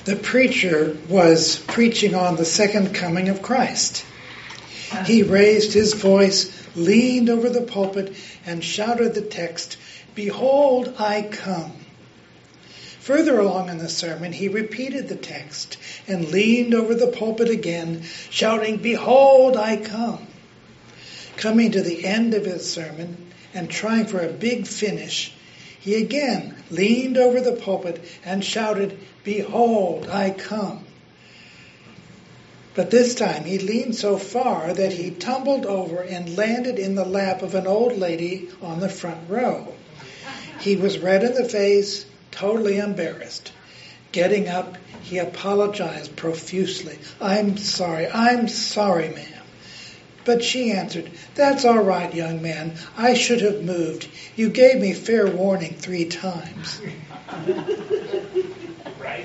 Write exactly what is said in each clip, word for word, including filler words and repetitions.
The preacher was preaching on the second coming of Christ. He raised his voice, leaned over the pulpit, and shouted the text, "Behold, I come." Further along in the sermon, he repeated the text and leaned over the pulpit again, shouting, "Behold, I come." Coming to the end of his sermon and trying for a big finish, he again leaned over the pulpit and shouted, "Behold, I come." But this time he leaned so far that he tumbled over and landed in the lap of an old lady on the front row. He was red in the face, totally embarrassed. Getting up, he apologized profusely. "I'm sorry, I'm sorry, ma'am." But she answered, "That's all right, young man. I should have moved. You gave me fair warning three times." Right.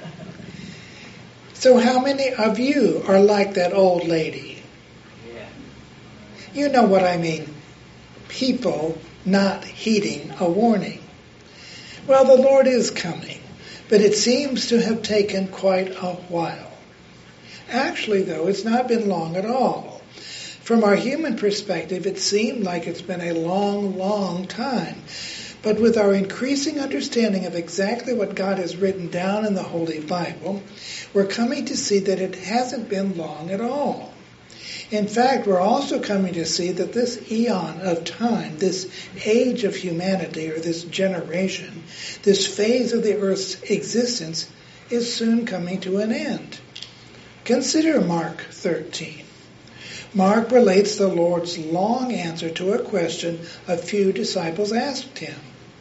So how many of you are like that old lady? Yeah. You know what I mean. People not heeding a warning. Well, the Lord is coming, but it seems to have taken quite a while. Actually, though, it's not been long at all. From our human perspective, it seemed like it's been a long, long time. But with our increasing understanding of exactly what God has written down in the Holy Bible, we're coming to see that it hasn't been long at all. In fact, we're also coming to see that this eon of time, this age of humanity, or this generation, this phase of the earth's existence, is soon coming to an end. Consider Mark thirteen. Mark relates the Lord's long answer to a question a few disciples asked him.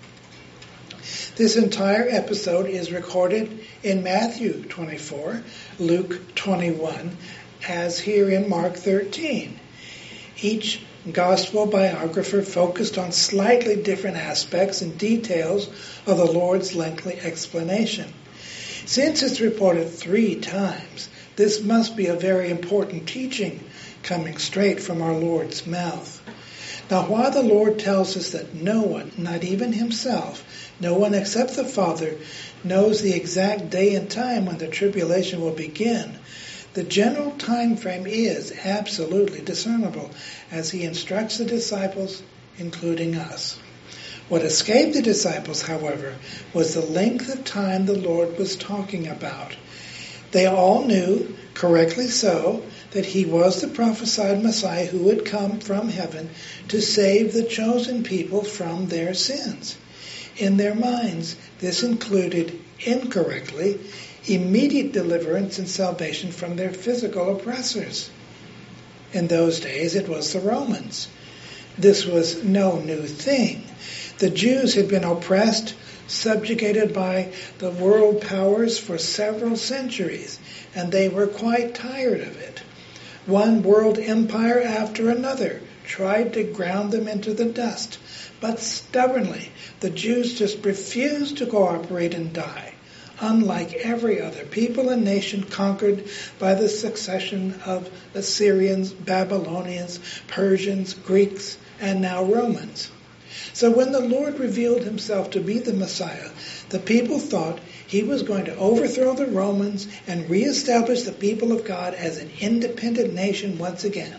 This entire episode is recorded in Matthew twenty-four, Luke twenty-one, as here in Mark thirteen. Each gospel biographer focused on slightly different aspects and details of the Lord's lengthy explanation. Since it's reported three times, this must be a very important teaching coming straight from our Lord's mouth. Now, while the Lord tells us that no one, not even himself, no one except the Father, knows the exact day and time when the tribulation will begin, the general time frame is absolutely discernible as he instructs the disciples, including us. What escaped the disciples, however, was the length of time the Lord was talking about. They all knew, correctly so, that he was the prophesied Messiah who would come from heaven to save the chosen people from their sins. In their minds, this included, incorrectly, immediate deliverance and salvation from their physical oppressors. In those days, it was the Romans. This was no new thing. The Jews had been oppressed, subjugated by the world powers for several centuries, and they were quite tired of it. One world empire after another tried to ground them into the dust, but stubbornly, the Jews just refused to cooperate and die, unlike every other people and nation conquered by the succession of Assyrians, Babylonians, Persians, Greeks, and now Romans. So when the Lord revealed himself to be the Messiah, the people thought he was going to overthrow the Romans and reestablish the people of God as an independent nation once again.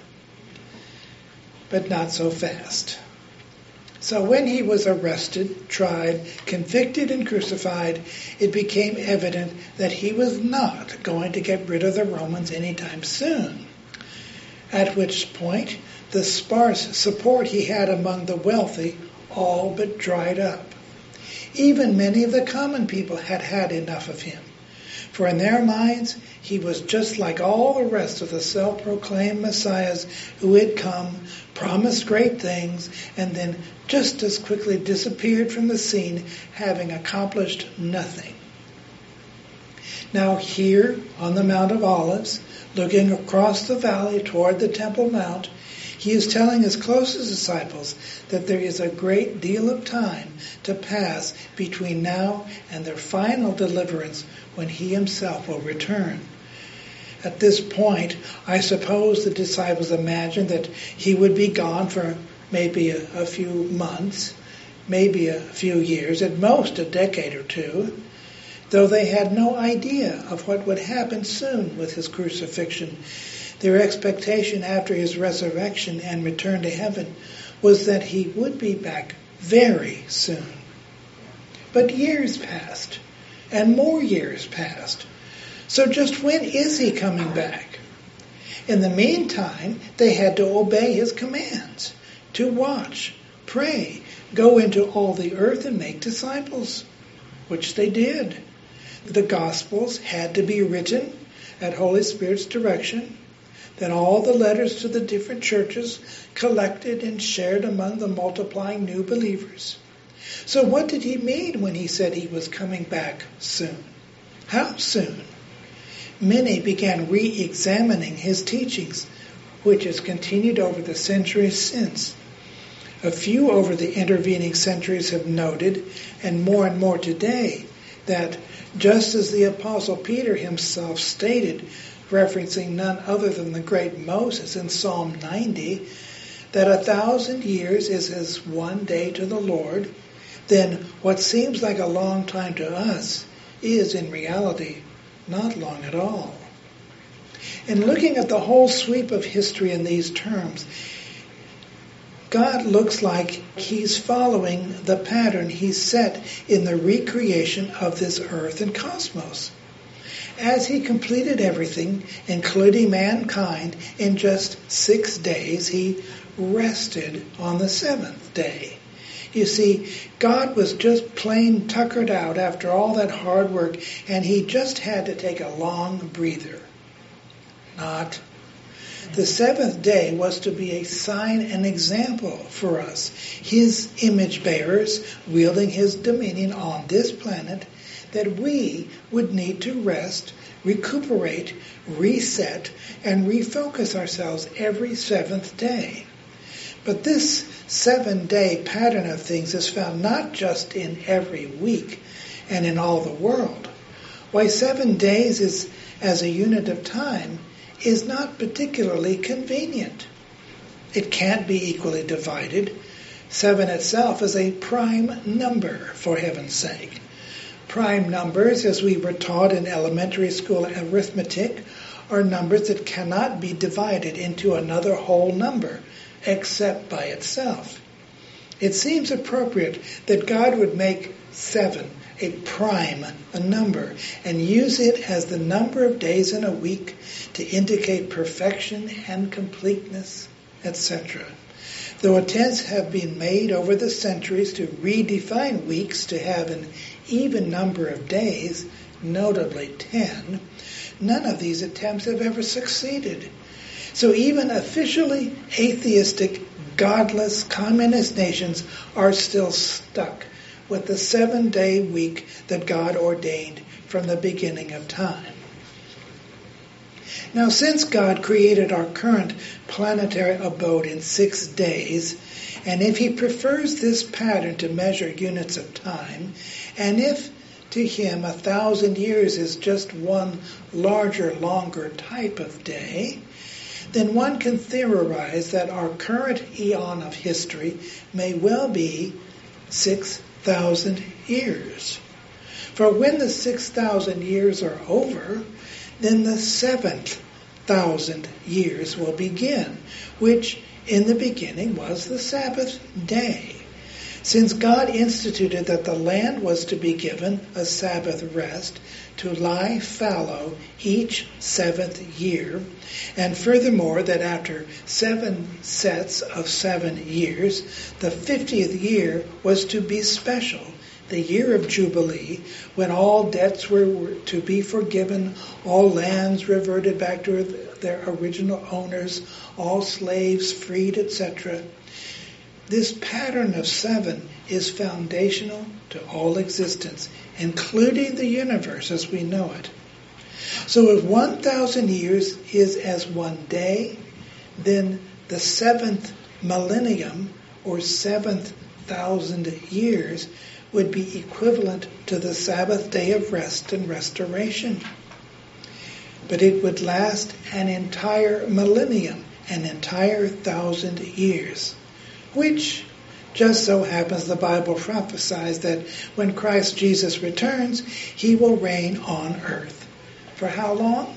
But not so fast. So when he was arrested, tried, convicted, and crucified, it became evident that he was not going to get rid of the Romans anytime soon. At which point, the sparse support he had among the wealthy all but dried up. Even many of the common people had had enough of him, for in their minds he was just like all the rest of the self-proclaimed messiahs who had come, promised great things, and then just as quickly disappeared from the scene, having accomplished nothing. Now here on the Mount of Olives, looking across the valley toward the Temple Mount, he is telling his closest disciples that there is a great deal of time to pass between now and their final deliverance when he himself will return. At this point, I suppose the disciples imagined that he would be gone for maybe a, a few months, maybe a few years, at most a decade or two. though they had no idea of what would happen soon with his crucifixion. Their expectation after his resurrection and return to heaven was that he would be back very soon. But years passed, and more years passed. So just when is he coming back? In the meantime, they had to obey his commands, to watch, pray, go into all the earth and make disciples, which they did. The Gospels had to be written at Holy Spirit's direction, then all the letters to the different churches collected and shared among the multiplying new believers. So what did he mean when he said he was coming back soon? How soon? Many began re-examining his teachings, which has continued over the centuries since. A few over the intervening centuries have noted, and more and more today, that just as the Apostle Peter himself stated, referencing none other than the great Moses in Psalm ninety, that a thousand years is as one day to the Lord, then what seems like a long time to us is in reality not long at all. In looking at the whole sweep of history in these terms, God looks like he's following the pattern he set in the recreation of this earth and cosmos. As he completed everything, including mankind, in just six days, he rested on the seventh day. You see, God was just plain tuckered out after all that hard work, and he just had to take a long breather. Not. The seventh day was to be a sign and example for us, his image bearers wielding his dominion on this planet, that we would need to rest, recuperate, reset, and refocus ourselves every seventh day. But this seven-day pattern of things is found not just in every week and in all the world. Why seven days is as a unit of time is not particularly convenient. It can't be equally divided. Seven itself is a prime number, for heaven's sake. Prime numbers, as we were taught in elementary school arithmetic, are numbers that cannot be divided into another whole number, except by itself. It seems appropriate that God would make seven a prime a number and use it as the number of days in a week to indicate perfection and completeness, et cetera. Though attempts have been made over the centuries to redefine weeks to have an even number of days, notably ten, none of these attempts have ever succeeded. So even officially atheistic, godless, communist nations are still stuck with the seven-day week that God ordained from the beginning of time. Now, since God created our current planetary abode in six days, and if he prefers this pattern to measure units of time, and if to him a thousand years is just one larger, longer type of day, then one can theorize that our current eon of history may well be six thousand years. For when the six thousand years are over, then the seventh thousand years will begin, which in the beginning was the Sabbath day. Since God instituted that the land was to be given a Sabbath rest, to lie fallow each seventh year, and furthermore that after seven sets of seven years, the fiftieth year was to be special, the year of Jubilee, when all debts were, were to be forgiven, all lands reverted back to their original owners, all slaves freed, et cetera. This pattern of seven is foundational to all existence, including the universe as we know it. So if one thousand years is as one day, then the seventh millennium, or seventh thousand years, would be equivalent to the Sabbath day of rest and restoration. But it would last an entire millennium, an entire thousand years, which Just so happens the Bible prophesies that when Christ Jesus returns, he will reign on earth. For how long?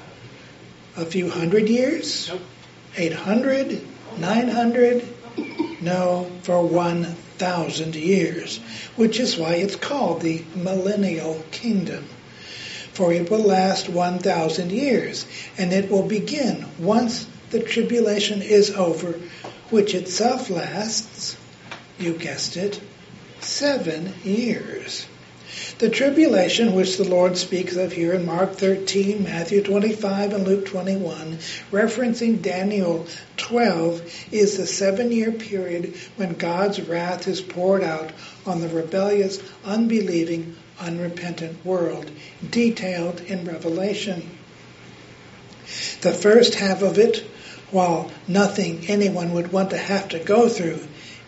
A few hundred years? Nope. Eight hundred? Nine hundred? No, for one thousand years, which is why it's called the millennial kingdom. For it will last one thousand years, and it will begin once the tribulation is over, which itself lasts, you guessed it, seven years. The tribulation which the Lord speaks of here in Mark thirteen, Matthew twenty-five, and Luke twenty-one, referencing Daniel twelve, is the seven-year period when God's wrath is poured out on the rebellious, unbelieving, unrepentant world, detailed in Revelation. The first half of it, while nothing anyone would want to have to go through,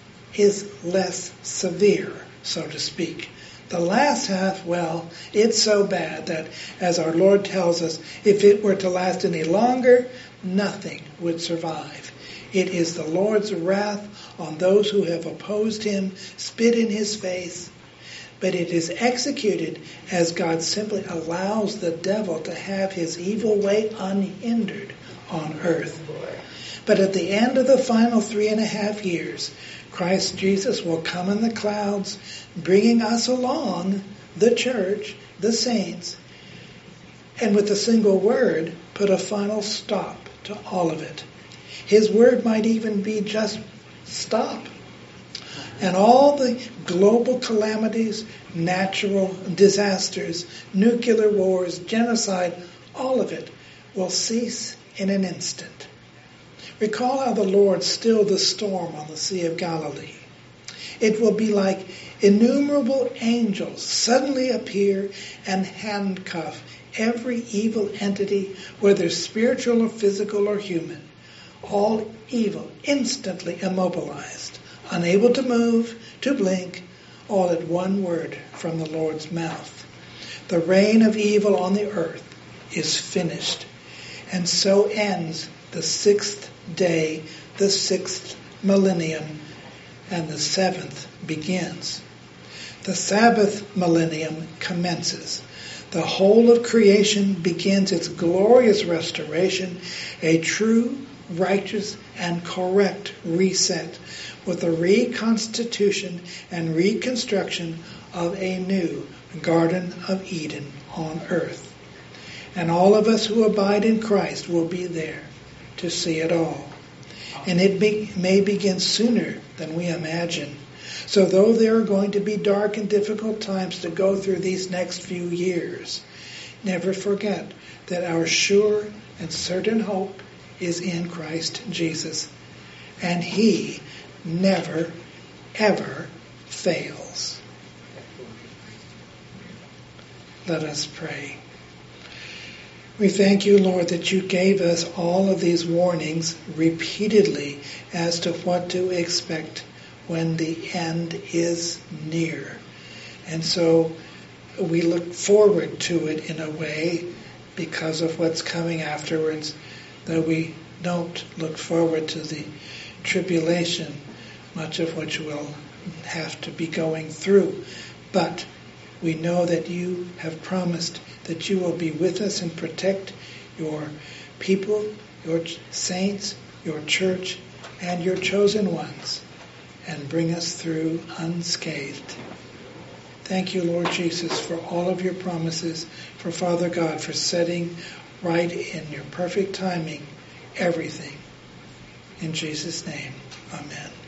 is less severe, so to speak. The last half, well, it's so bad that, as our Lord tells us, if it were to last any longer, nothing would survive. It is the Lord's wrath on those who have opposed him, spit in his face, but it is executed as God simply allows the devil to have his evil way unhindered on earth. But at the end of the final three and a half years, Christ Jesus will come in the clouds, bringing us along, the church, the saints, and with a single word, put a final stop to all of it. His word might even be just stop. And all the global calamities, natural disasters, nuclear wars, genocide, all of it will cease in an instant. Recall how the Lord stilled the storm on the Sea of Galilee. It will be like innumerable angels suddenly appear and handcuff every evil entity, whether spiritual or physical or human. All evil instantly immobilized, unable to move, to blink, all at one word from the Lord's mouth. The reign of evil on the earth is finished. And so ends the sixth day, the sixth millennium, and the seventh begins. The Sabbath millennium commences. The whole of creation begins its glorious restoration, a true, righteous, and correct reset, with a reconstitution and reconstruction of a new Garden of Eden on earth. And all of us who abide in Christ will be there to see it all. And it be, may begin sooner than we imagine. So though there are going to be dark and difficult times to go through these next few years, never forget that our sure and certain hope is in Christ Jesus. And he never, ever fails. Let us pray. We thank you, Lord, that you gave us all of these warnings repeatedly as to what to expect when the end is near. And so we look forward to it in a way because of what's coming afterwards, though we don't look forward to the tribulation, much of which we'll have to be going through. But we know that you have promised that you will be with us and protect your people, your saints, your church, and your chosen ones, and bring us through unscathed. Thank you, Lord Jesus, for all of your promises, for Father God, for setting right in your perfect timing everything. In Jesus' name, amen.